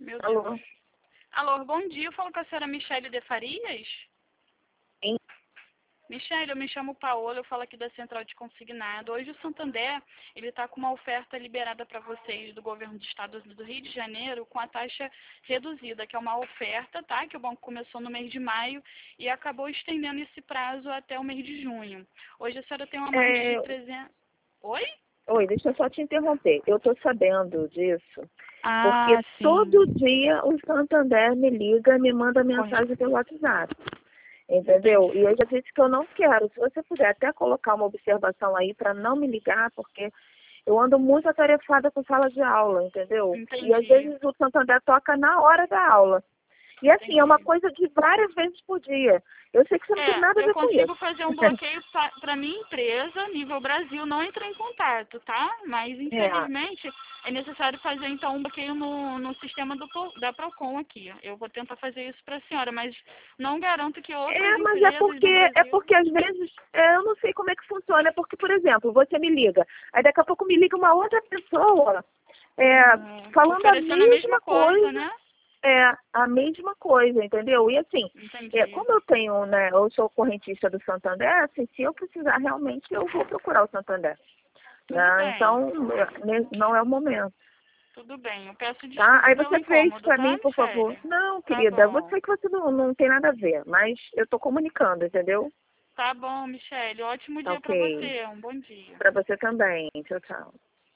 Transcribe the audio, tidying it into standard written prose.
Meu Alô? Deus. Alô, bom dia. Eu falo com a senhora Michele de Farias. Sim. Michele, eu me chamo Paola, eu falo aqui da Central de Consignado. Hoje o Santander, ele está com uma oferta liberada para vocês do governo do estado do Rio de Janeiro com a taxa reduzida, que é uma oferta, tá? Que o banco começou no mês de maio e acabou estendendo esse prazo até o mês de junho. Hoje a senhora tem uma margem de 300... Oi? Oi, deixa eu só te interromper. Eu estou sabendo disso, porque Ah, todo sim. dia o Santander me liga, me manda mensagem Correto. pelo WhatsApp. Entendeu? Entendi. E eu já disse que eu não quero. Se você puder até colocar uma observação aí para não me ligar, porque eu ando muito atarefada com sala de aula, entendeu? E às Entendi. vezes o Santander toca na hora da aula. E assim, é uma Entendi. coisa de várias vezes por dia. Eu sei que você não tem nada a Eu ver com consigo isso. fazer um bloqueio para minha empresa, nível Brasil, não entrar em contato, tá? Mas, É, infelizmente, é necessário fazer, então, um bloqueio no sistema da Procon aqui. Eu vou tentar fazer isso para a senhora, mas não garanto que outras Mas é empresas do Brasil... porque às vezes eu não sei como é que funciona. É porque, por exemplo, você me liga, aí daqui a pouco me liga uma outra pessoa falando a oferecendo a mesma mesma coisa, coisa, né? a mesma coisa, entendeu? E assim, Entendi. como eu tenho, né, eu sou correntista do Santander, assim, se eu precisar realmente, eu vou procurar o Santander. Tudo Né? bem. Então, não é o momento. Tudo bem. Eu peço Tá? desculpa Aí pelo você fez incômodo, para tá, mim, por favor. Michele? Não, Tá querida, bom. você que você não tem nada a ver, mas eu estou comunicando, entendeu? Tá bom, Michele. Ótimo Tá dia para ok. você. Um bom dia. Para você também. Tchau, tchau.